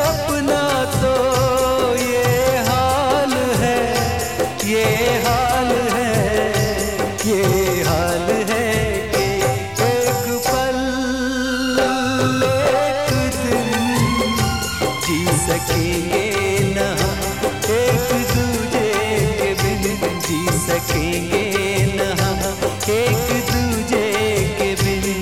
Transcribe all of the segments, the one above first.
अपना तो ये हाल है, ये हाल है, ये हाल है कि एक पल एक दिन जी सकेंगे ना, एक दूजे के बिन जी सकेंगे ना, एक दूजे के बिन।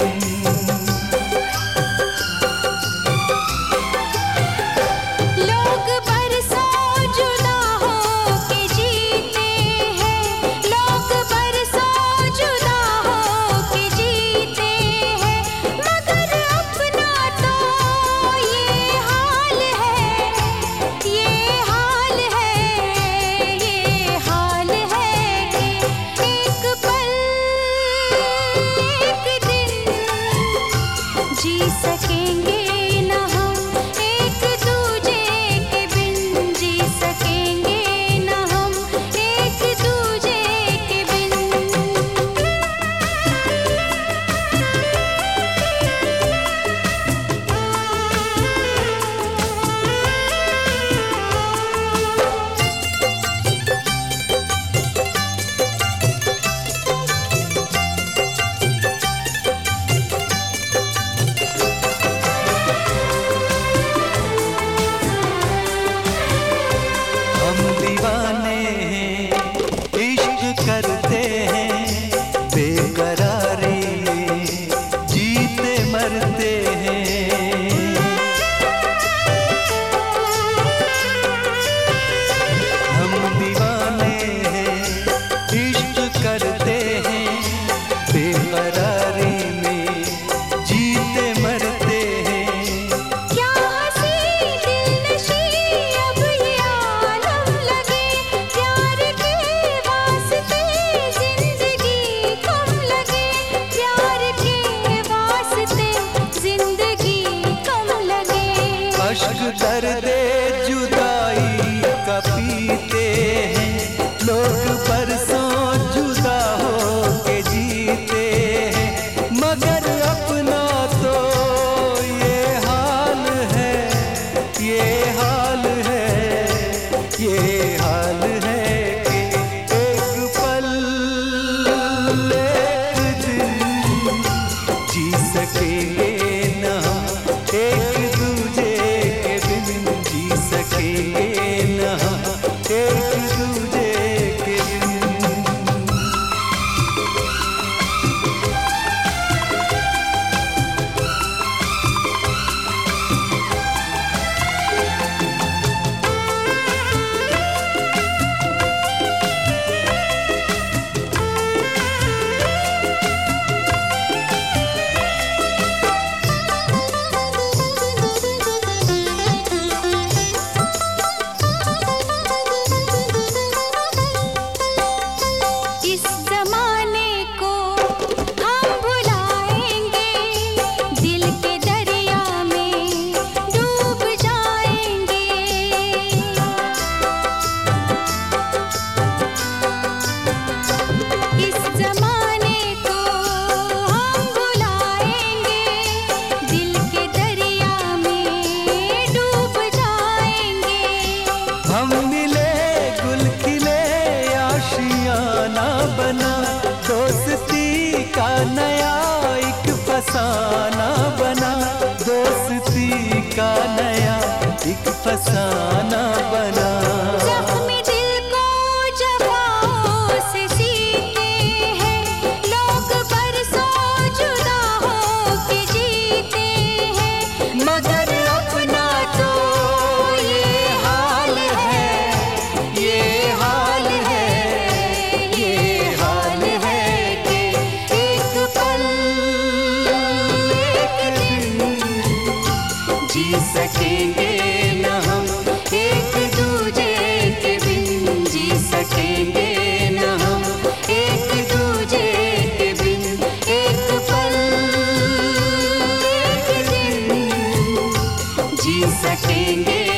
लोग बरसों जुदा हो के जीते हैं, लोग बरसों जुदा हो के जीते हैं, मगर अपना तो ये हाल है, ये हाल है, ये हाल है कि एक पल एक दिन जी सकेंगे ना हम, एक दूजे के बिन जी सकेंगे ना हम, एक दूजे के बिन। हम दीवाने हैं, इश्क करते हैं, बेकरारी में जीते मरते हैं। हम दीवाने हैं, इश्क करते हैं, बेकरारी में जीते मरते हैं। क्या हंसी दिलनशी अब ये आलम लगे, प्यार के वास्ते जिंदगी कम लगे, प्यार के वास्ते जिंदगी कम लगे। अश्क दर्दे जुदाई का पीते हैं, लोग बरसों जुदा हो के जीते हैं, मगर अपना तो ये हाल है, ये हाल है, ये हाल है कि एक पल एक दिन जी सकेंगे ना, एक दूजे के बिन जी सकेंगे ना, एक दूजे के बिन। इस जमाने को हम भुलाएंगे, दिल के दरिया में डूब जाएंगे। इस जमाने को हम भुलाएंगे, दिल के दरिया में डूब जाएंगे। हम मिले गुल खिले आशियाना बना, दोस्ती का नया एक फसाना बना, दोस्ती का नया एक फसाना बना। जख्मी दिल को जवाओं से सीते हैं, लोग बरसों जुदा हो के जीते हैं, मगर अपना तो ये हाल है, ये हाल है, ये हाल है कि एक पल एक दिन जी सकेंगे ना हम, एक दूजे के बिन जी सकेंगे ना हम, एक दूजे के बिन एक पल एक दिन जी सकेंगे